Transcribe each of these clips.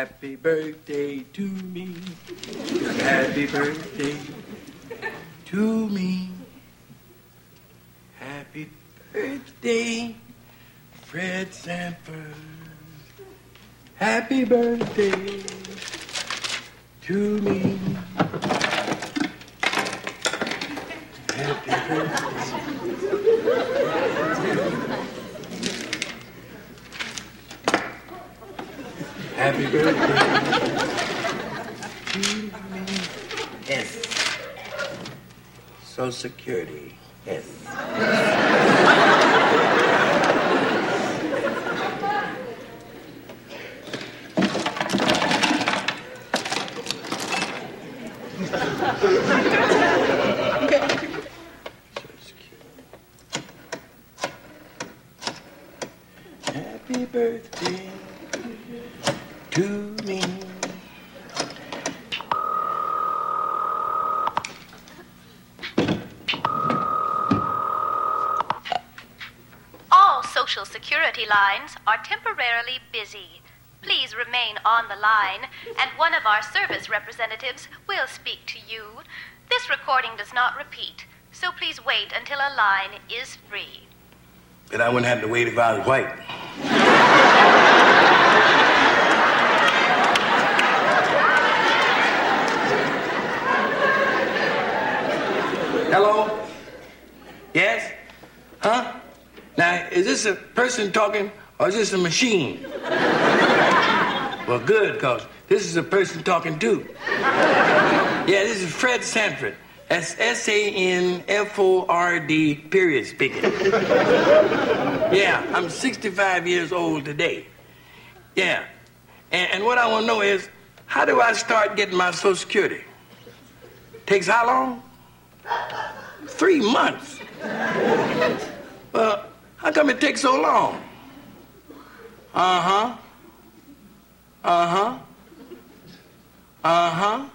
Happy birthday to me. Happy birthday to me. Happy birthday, Fred Sanford. Happy birthday to me. Happy birthday. Happy birthday to me. Yes. Social Security. Yes. Happy birthday to me. All Social Security lines are temporarily busy. Please remain on the line, and one of our service representatives will speak to you. This recording does not repeat, so please wait until a line is free. But I wouldn't have to wait if I was white. Hello? Yes? Huh? Now, is this a person talking or is this a machine? Well, good, because this is a person talking too. Yeah, this is Fred Sanford. That's S-A-N-F-O-R-D, period, speaking. Yeah, I'm 65 years old today. Yeah. And what I want to know is, how do I start getting my Social Security? Takes how long? 3 months. Well, how come it takes so long? Uh-huh. Uh-huh. Uh-huh.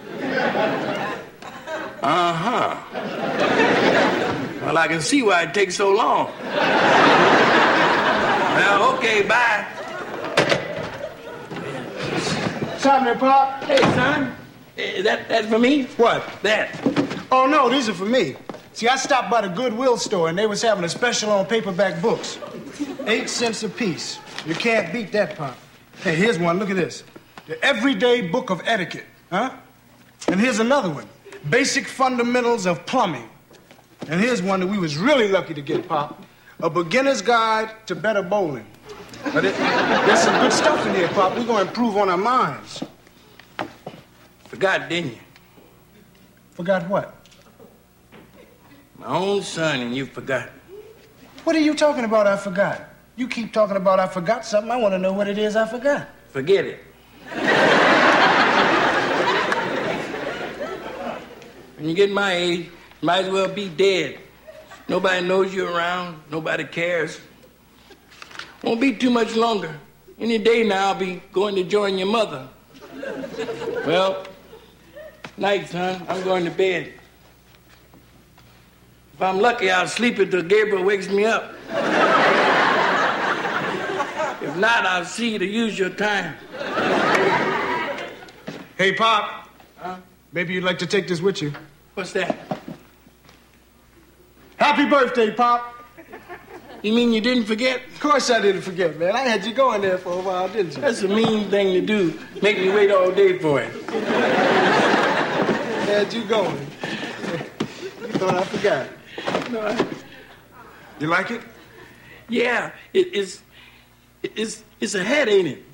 Uh-huh. Well, I can see why it takes so long. Well, okay, bye. What's happening, Pop? Hey, son. That's for me? What? That. Oh, no, these are for me. See, I stopped by the Goodwill store, and they was having a special on paperback books. 8 cents a piece. You can't beat that, Pop. Hey, here's one. Look at this. The Everyday Book of Etiquette. Huh? And here's another one. Basic Fundamentals of Plumbing. And here's one that we was really lucky to get, Pop. A Beginner's Guide to Better Bowling. But there's some good stuff in here, Pop. We're going to improve on our minds. Forgot, didn't you? Forgot what? My own son, and you forgot. What are you talking about, I forgot? You keep talking about I forgot something. I want to know what it is I forgot. Forget it. When you get my age, you might as well be dead. Nobody knows you're around. Nobody cares. Won't be too much longer. Any day now, I'll be going to join your mother. Well, night, son. I'm going to bed. If I'm lucky, I'll sleep until Gabriel wakes me up. If not, I'll see you to use your time. Hey, Pop. Huh? Maybe you'd like to take this with you. What's that? Happy birthday, Pop. You mean you didn't forget? Of course I didn't forget, man. I had you going there for a while, didn't you? That's a mean thing to do. Make me wait all day for it. Had you going. You thought I forgot. No, You like it? yeah, it's a hat, ain't it?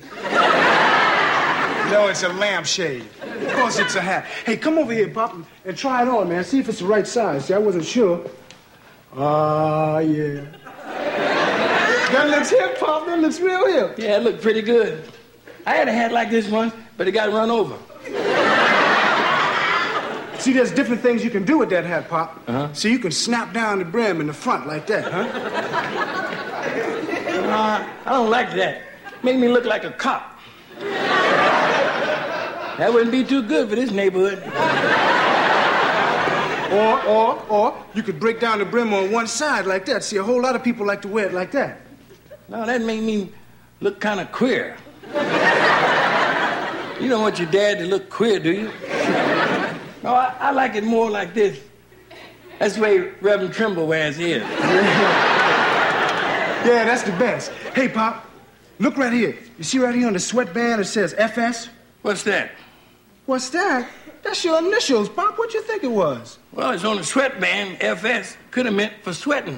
No, it's a lampshade. Of course it's a hat. Hey, come over here, Pop, and try it on, man. See if it's the right size. See, I wasn't sure. Ah, yeah. That looks hip, Pop. That looks real hip. Yeah, it looked pretty good. I had a hat like this once, but it got run over. See, there's different things you can do with that hat, Pop. Uh-huh. See, you can snap down the brim in the front like that, huh? I don't like that. Make me look like a cop. That wouldn't be too good for this neighborhood. Or you could break down the brim on one side like that. See, a whole lot of people like to wear it like that. No, that made me look kind of queer. You don't want your dad to look queer, do you? No, I like it more like this. That's the way Reverend Trimble wears his. Yeah, that's the best. Hey, Pop, look right here. You see right here on the sweatband it says FS? What's that? What's that? That's your initials, Pop. What'd you think it was? Well, it's on the sweatband. FS could have meant for sweating.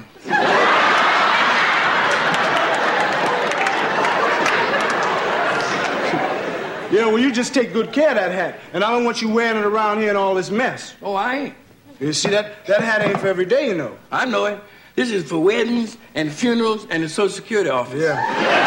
Yeah, well, you just take good care of that hat. And I don't want you wearing it around here in all this mess. Oh, I ain't. You see, that hat ain't for every day, you know. I know it. This is for weddings and funerals and the Social Security office. Yeah.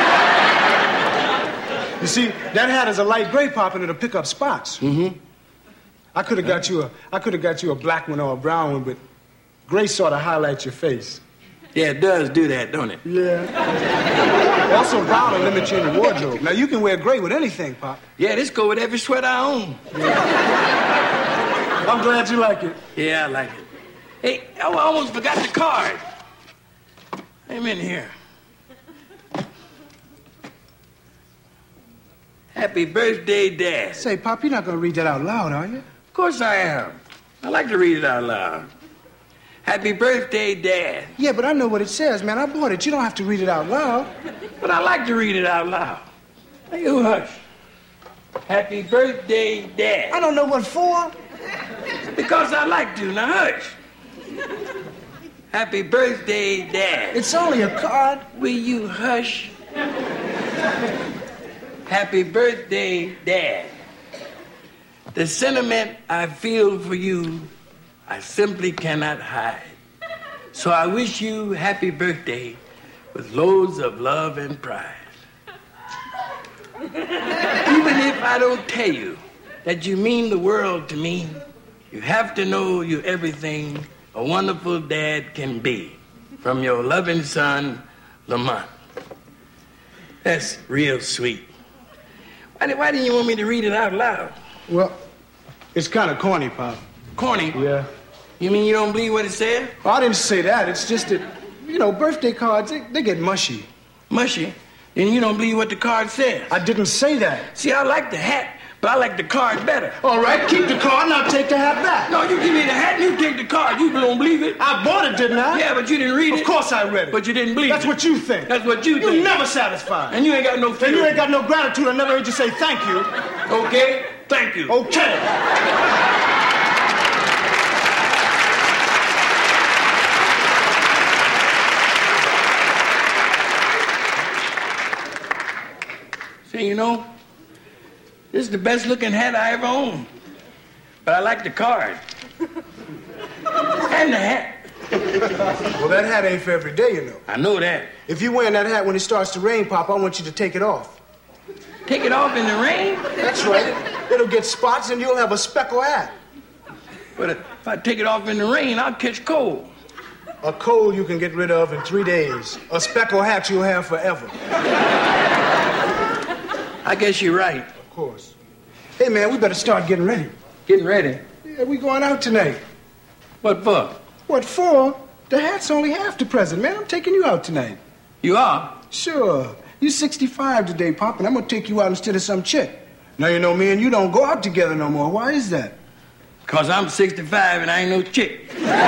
You see, that hat is a light gray, Pop, and it'll pick up spots. Mm-hmm. I could have got you a black one or a brown one, but gray sort of highlights your face. Yeah, it does do that, don't it? Yeah. Also, brown will limit you in the wardrobe. Now, you can wear gray with anything, Pop. Yeah, this go with every sweater I own. Yeah. I'm glad you like it. Yeah, I like it. Hey, I almost forgot the card. I'm in here. Happy birthday, Dad. Say, Pop, you're not going to read that out loud, are you? Of course I am. I like to read it out loud. Happy birthday, Dad. Yeah, but I know what it says, man. I bought it. You don't have to read it out loud. But I like to read it out loud. Hey, you hush. Happy birthday, Dad. I don't know what for. Because I like to. Now hush. Happy birthday, Dad. It's only a card. Will you hush? Happy birthday, Dad. The sentiment I feel for you, I simply cannot hide. So I wish you happy birthday with loads of love and pride. Even if I don't tell you that you mean the world to me, you have to know you're everything a wonderful dad can be. From your loving son, Lamont. That's real sweet. Why didn't you want me to read it out loud? Well, it's kind of corny, Pop. Corny? Yeah. You mean you don't believe what it said? Well, I didn't say that. It's just that, you know, birthday cards, they get mushy. Mushy? Then you don't believe what the card says. I didn't say that. See, I like the hat, but I like the card better. All right, keep the card and I'll take the hat back. No, you give me the hat and you take the card. You don't believe it. I bought it, didn't I? Yeah, but you didn't read it. Of course I read it. But you didn't believe That's it. what you think. That's what you think. You're never satisfied. And you ain't got no feeling. And you ain't got no gratitude. I never heard you say thank you. Okay? Thank you. Okay. See, you know, this is the best looking hat I ever owned. But I like the card. And the hat. Well, that hat ain't for every day, you know. I know that. If you're wearing that hat when it starts to rain, Pop, I want you to take it off. Take it off in the rain? That's right. It'll get spots and you'll have a speckle hat. But if I take it off in the rain, I'll catch cold. A cold you can get rid of in 3 days. A speckle hat you'll have forever. I guess you're right. Of course. Hey, man, we better start getting ready. Getting ready? Yeah, we going out tonight. What for? What for? The hat's only half the present, man. I'm taking you out tonight. You are? Sure. You're 65 today, Pop, and I'm gonna take you out instead of some chick. Now, you know, me and you don't go out together no more. Why is that? Because I'm 65 and I ain't no chick.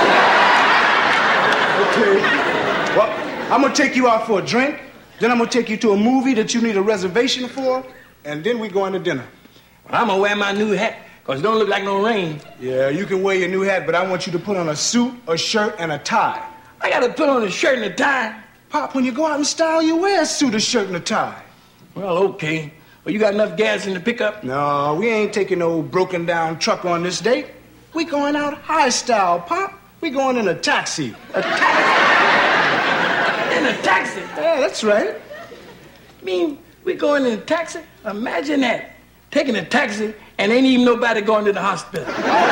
Okay. Well, I'm gonna take you out for a drink. Then I'm gonna take you to a movie that you need a reservation for. And then we going to dinner. Well, I'm gonna wear my new hat, because it don't look like no rain. Yeah, you can wear your new hat, but I want you to put on a suit, a shirt, and a tie. I gotta put on a shirt and a tie. Pop, when you go out in style, you wear a suit, a shirt, and a tie. Well, okay. Well, you got enough gas in the pickup? No, we ain't taking no broken down truck on this date. We going out high style, Pop. We going in a taxi. A taxi? In a taxi? Yeah, that's right. I mean, we going in a taxi? Imagine that. Taking a taxi and ain't even nobody going to the hospital.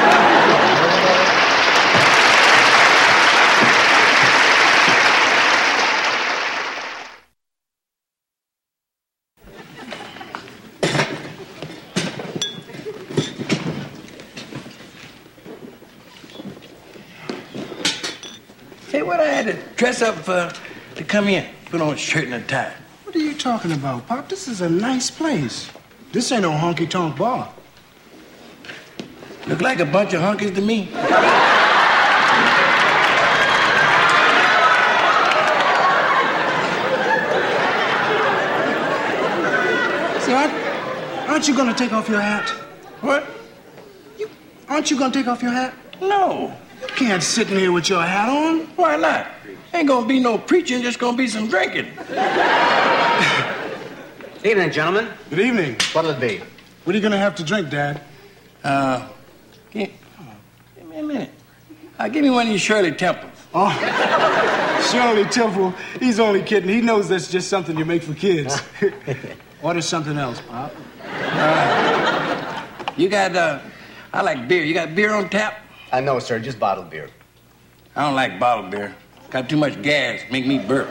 Say, what I had to dress up for to come in? Put on a shirt and a tie. What are you talking about, Pop? This is a nice place. This ain't no honky-tonk bar. Look like a bunch of hunkies to me. See, aren't you gonna take off your hat? What? Aren't you gonna take off your hat? No. You can't sit in here with your hat on. Why not? Ain't gonna be no preaching, just gonna be some drinking. Evening, gentlemen. Good evening. What'll it be? What are you gonna have to drink, Dad? Give me a minute. Give me one of these Shirley Temples. Oh, Shirley Temple. He's only kidding. He knows that's just something you make for kids. Order something else, Pop. You got, I like beer. You got beer on tap? No, sir, just bottled beer. I don't like bottled beer. Got too much gas. Make me burp.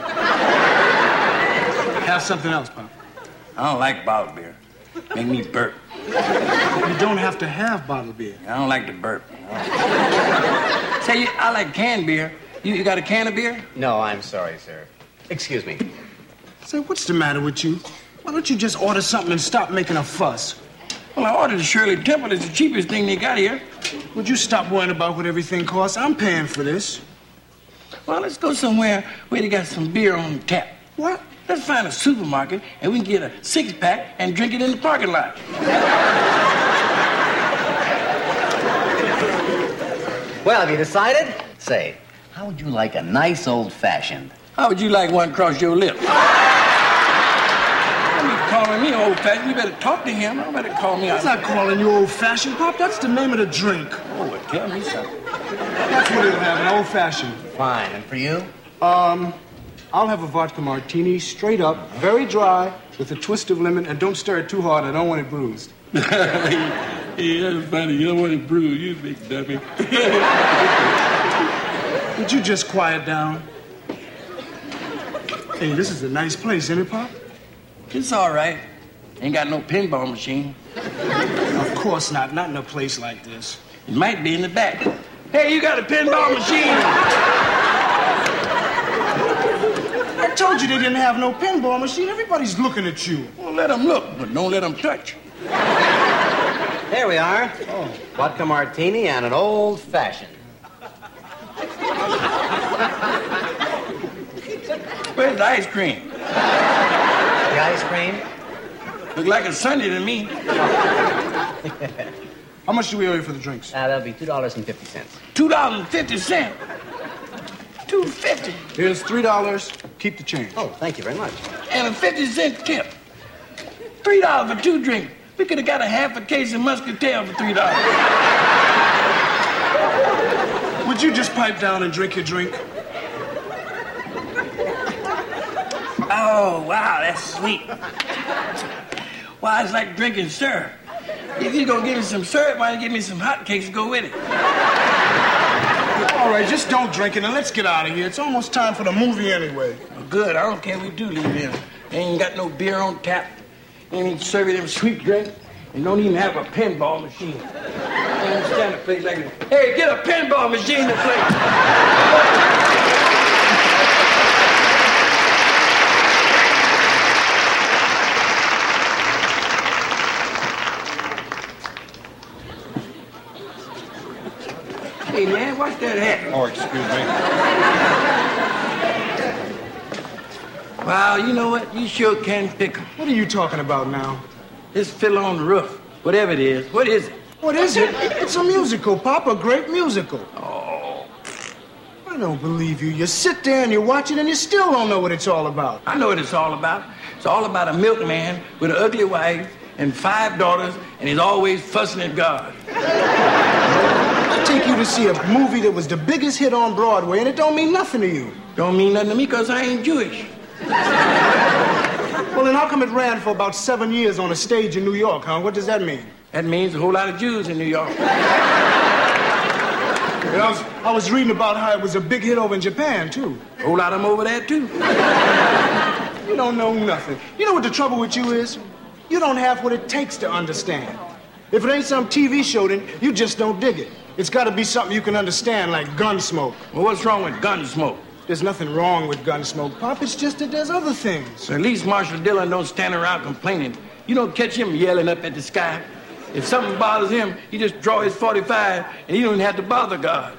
Have something else, Pop. I don't like bottled beer. Make me burp. You don't have to have bottled beer. I don't like to burp. Say, I like canned beer. You got a can of beer? No, I'm sorry, sir. Excuse me. Say, what's the matter with you? Why don't you just order something and stop making a fuss? Well, I ordered the Shirley Temple. It's the cheapest thing they got here. Would you stop worrying about what everything costs? I'm paying for this. Well, let's go somewhere where they got some beer on tap. What? Let's find a supermarket and we can get a 6-pack and drink it in the parking lot. Well, have you decided? Say, how would you like a nice old-fashioned? How would you like one across your lips? Don't be calling me old-fashioned. You better talk to him. I better call me out. That's not calling you old-fashioned, Pop. That's the name of the drink. Oh, well, tell me something. That's what he'll have, an old-fashioned. Fine, and for you? I'll have a vodka martini, straight up, very dry, with a twist of lemon, and don't stir it too hard. I don't want it bruised. Yeah, that's funny. You don't want to bruise, you big dummy. Would you just quiet down? Hey, this is a nice place, isn't it, Pop? It's all right. Ain't got no pinball machine. Of course not. Not in a place like this. It might be in the back. Hey, you got a pinball machine? I told you they didn't have no pinball machine. Everybody's looking at you. Well, let them look, but don't let them touch. There we are. Oh. Vodka martini and an old-fashioned. Where's the ice cream? The ice cream? Look like a Sunday to me. How much do we owe you for the drinks? That'll be $2.50. $2.50. $2.50. Here's $3. Keep the change. Oh, thank you very much. And a 50-cent tip. $3 for 2 drinks. We could have got a half a case of Muscatel for $3. Would you just pipe down and drink your drink? Oh, wow, that's sweet. Wow, it's like drinking syrup. If you're gonna give me some syrup, why don't you give me some hotcakes to go with it? All right, just don't drink it and let's get out of here. It's almost time for the movie anyway. Well, good, I don't care if we do leave here. They ain't got no beer on tap. They ain't serving them sweet drinks. And don't even have a pinball machine. I don't understand a place like this. Hey, get a pinball machine to play. Hey, man, watch that hat. Oh, excuse me. Wow, you know what? You sure can pick 'em. What are you talking about now? This fiddle on the roof, whatever it is, what is it? What is it? It's a musical, Pop, a great musical. Oh, I don't believe you. You sit there and you watch it and you still don't know what it's all about. I know what it's all about. It's all about a milkman with an ugly wife and 5 daughters, and he's always fussing at God. I take you to see a movie that was the biggest hit on Broadway, and it don't mean nothing to you. Don't mean nothing to me because I ain't Jewish. Well, then how come it ran for about 7 years on a stage in New York, huh? What does that mean? That means a whole lot of Jews in New York. I was reading about how it was a big hit over in Japan, too. A whole lot of them over there, too. You don't know nothing. You know what the trouble with you is? You don't have what it takes to understand. If it ain't some TV show, then you just don't dig it. It's got to be something you can understand, like Gunsmoke. Well, what's wrong with Gunsmoke? There's nothing wrong with Gunsmoke, Pop. It's just that there's other things. So at least Marshall Dillon don't stand around complaining You don't catch him yelling up at the sky. If something bothers him, he just draw his 45 and he don't even have to bother God.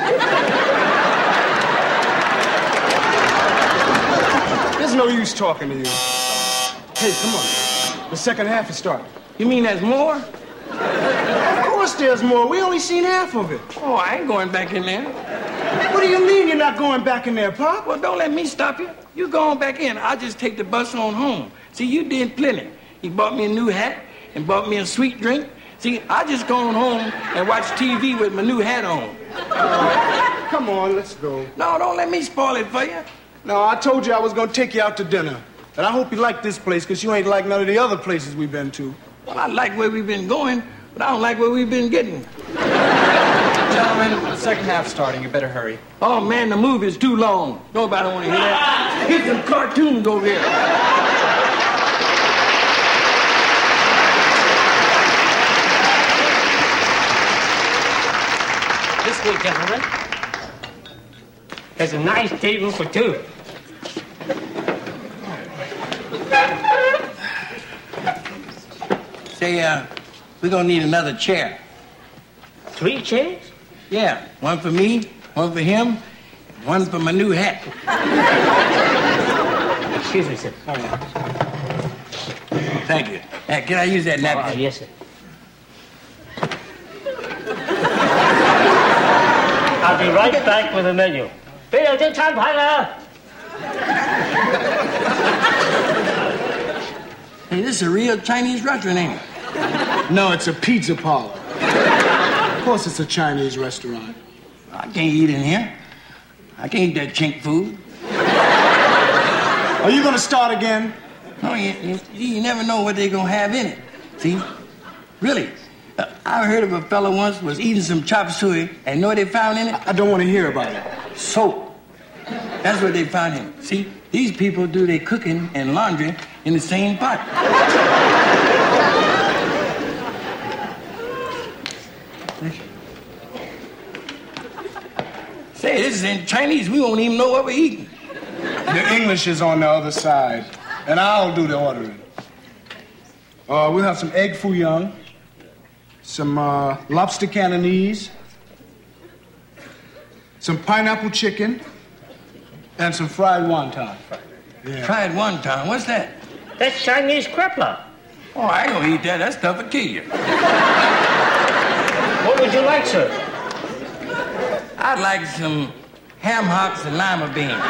There's no use talking to you. Hey, come on. The second half is starting. You mean there's more? Of course there's more. We only seen half of it. Oh, I ain't going back in there. What do you mean you're not going back in there, Pop? Well, don't let me stop you. You go on back in. I'll just take the bus on home. See, you did plenty. You bought me a new hat and bought me a sweet drink. See, I just go on home and watch TV with my new hat on. Come on, let's go. No, don't let me spoil it for you. No, I told you I was going to take you out to dinner. And I hope you like this place, because you ain't like none of the other places we've been to. Well, I like where we've been going, but I don't like where we've been getting. Gentlemen, the second half's starting. You better hurry. Oh, man, the movie's too long. Nobody want to hear that. Here's some cartoons over here. This way, gentlemen. There's a nice table for two. Say, we're gonna need another chair. 3 chairs? Yeah, one for me, one for him, one for my new hat. Excuse me, sir. Thank you. Can I use that napkin? Yes, sir. I'll be right back with the menu. 俾兩張餐牌啦。 Hey, this is a real Chinese restaurant, ain't it? No, it's a pizza parlor. Of course it's a Chinese restaurant. I can't eat in here. I can't eat that chink food. Are you going to start again? No, you never know what they're gonna have in it. See? Really. I heard of a fellow once was eating some chop suey, and know what they found in it? I don't want to hear about it. Soap. That's what they found in it. See? These people do their cooking and laundry in the same pot. Say, this is in Chinese. We won't even know what we're eating. The English is on the other side, and I'll do the ordering. We'll have some egg foo young, some lobster Cantonese, some pineapple chicken, and some fried wonton. Yeah. Fried wonton? What's that? That's Chinese crepla. Oh, I ain't gonna eat that. That stuff will kill you. What would you like, sir? I'd like some ham hocks and lima beans.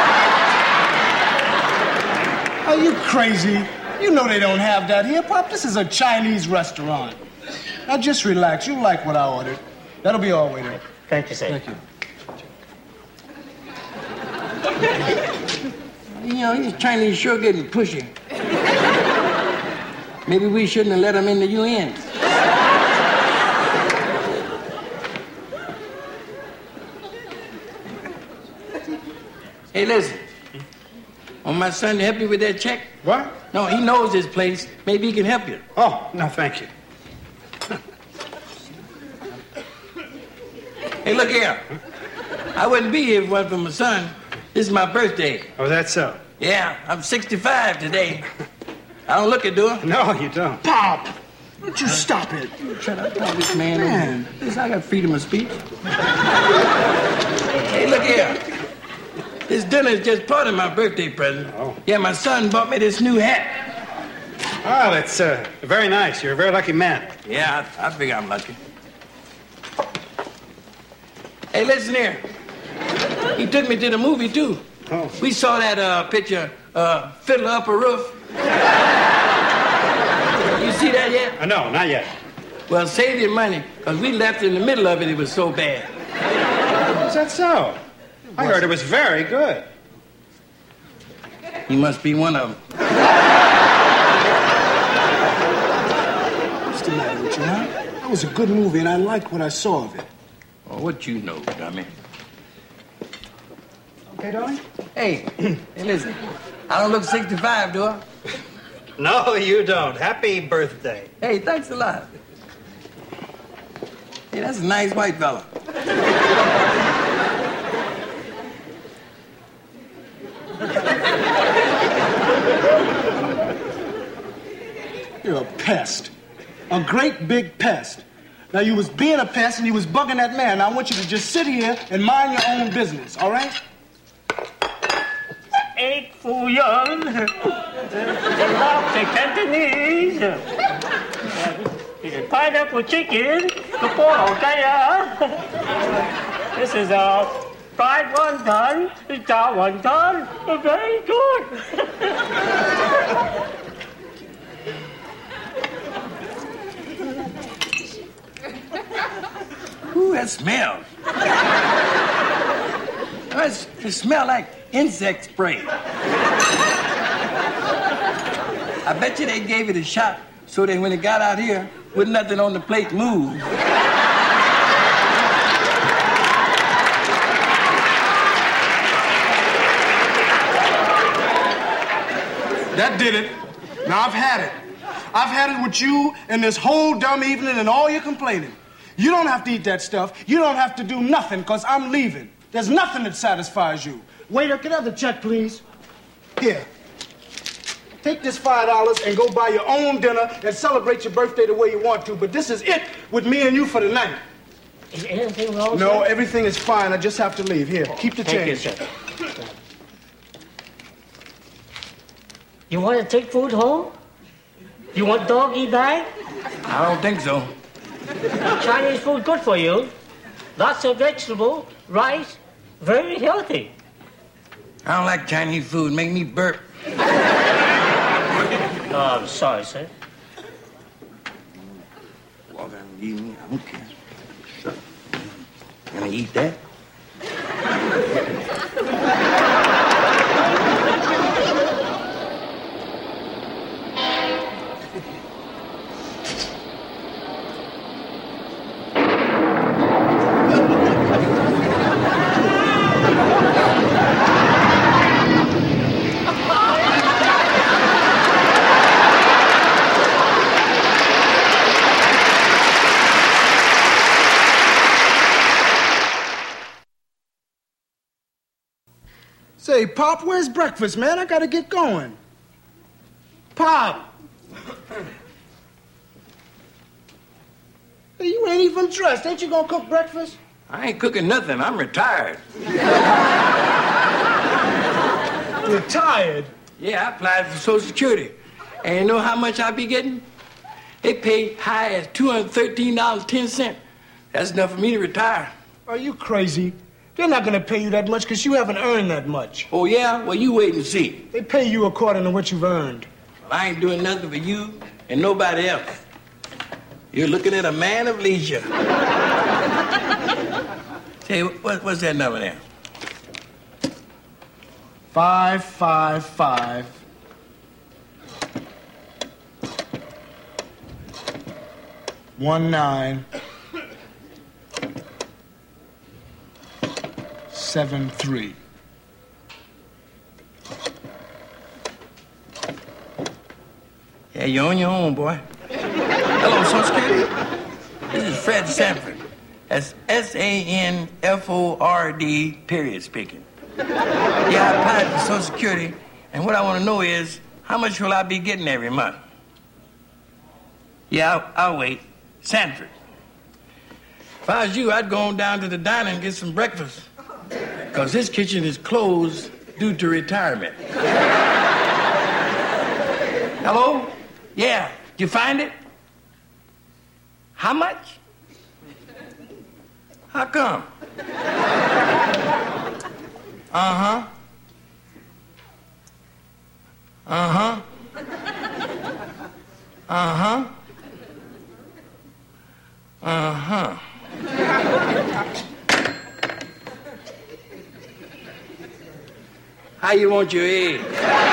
Are you crazy? You know they don't have that here, Pop. This is a Chinese restaurant. Now just relax. You like what I ordered. That'll be all, waiter. Thank you, sir. Thank you. You know, these Chinese sure getting pushy. Maybe we shouldn't have let them in the UN. Hey, listen. Want my son to help you with that check? What? No, he knows this place. Maybe he can help you. Oh, no, thank you. Hey, look here. I wouldn't be here if it wasn't for my son. This is my birthday. Oh, that's so? Yeah, I'm 65 today. I don't look it, do I? No, you don't. Pop! Don't you stop it. Shut up, this man. Listen, I got freedom of speech. Hey, look here. This dinner is just part of my birthday present. Oh. Yeah, my son bought me this new hat. Oh, that's very nice. You're a very lucky man. Yeah, I figure I'm lucky. Hey, listen here. He took me to the movie, too. Oh. We saw that picture, Fiddler Up a Roof. You see that yet? No, not yet. Well, save your money, because we left in the middle of it. It was so bad. Is that so? I heard it was very good. You must be one of them. What's the matter with you, huh? That was a good movie, and I liked what I saw of it. Oh, what you know, dummy? Okay, darling? Hey, listen. I don't look 65, do I? No, you don't. Happy birthday. Hey, thanks a lot. Hey, that's a nice white fella. pest. A great big pest. Now, you was being a pest and you was bugging that man. Now, I want you to just sit here and mind your own business, all right? Egg foo young. The lobster Cantonese. The pineapple chicken. The pork kaya. This is a fried wonton. It's a wonton. Very good. Ooh, that smells. It smells like insect spray. I bet you they gave it a shot so that when it got out here, with nothing on the plate, move. That did it. Now, I've had it. I've had it with you and this whole dumb evening and all your complaining. You don't have to eat that stuff. You don't have to do nothing, because I'm leaving. There's nothing that satisfies you. Waiter, can I have the check, please? Here. Take this $5 and go buy your own dinner and celebrate your birthday the way you want to, but this is it with me and you for the night. Is anything wrong, No, sir? everything is fine. I just have to leave. Here, keep the change. Thank you, sir. You want to take food home? You want doggy bag? I don't think so. Chinese food good for you. Lots of vegetable, rice, very healthy. I don't like Chinese food. Make me burp. Oh, I'm sorry, sir. Walk out and eat me. I don't care. Gonna eat that? Say, Pop, where's breakfast, man? I gotta get going. Pop! Hey, you ain't even dressed. Ain't you gonna cook breakfast? I ain't cooking nothing. I'm retired. Retired? Yeah, I applied for Social Security. And you know how much I be getting? They pay high as $213.10. That's enough for me to retire. Are you crazy? They're not gonna pay you that much because you haven't earned that much. Oh, yeah? Well, you wait and see. They pay you according to what you've earned. Well, I ain't doing nothing for you and nobody else. You're looking at a man of leisure. Say, what's that number there? 555 1973. Yeah, you're on your own, boy. Hello, Social Security. This is Fred Sanford. That's S-A-N-F-O-R-D, period, speaking. Yeah, I applied for Social Security, and what I want to know is, how much will I be getting every month? Yeah, I'll wait. Sanford. If I was you, I'd go on down to the diner and get some breakfast, because this kitchen is closed due to retirement. Hello? Yeah, did you find it? How much? How come? Uh-huh. Uh-huh. Uh-huh. Uh-huh. How you want your egg?